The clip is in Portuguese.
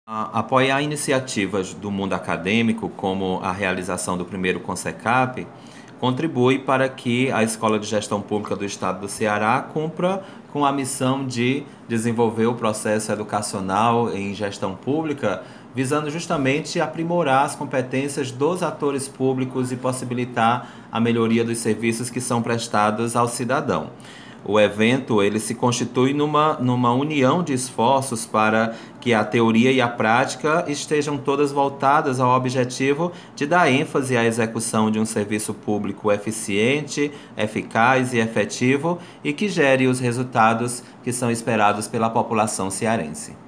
Apoiar iniciativas do mundo acadêmico, como a realização do primeiro Consecap, contribui para que a Escola de Gestão Pública do Estado do Ceará cumpra com a missão de desenvolver o processo educacional em gestão pública, visando justamente aprimorar as competências dos atores públicos e possibilitar a melhoria dos serviços que são prestados ao cidadão. O evento ele se constitui numa união de esforços para que a teoria e a prática estejam todas voltadas ao objetivo de dar ênfase à execução de um serviço público eficiente, eficaz e efetivo e que gere os resultados que são esperados pela população cearense.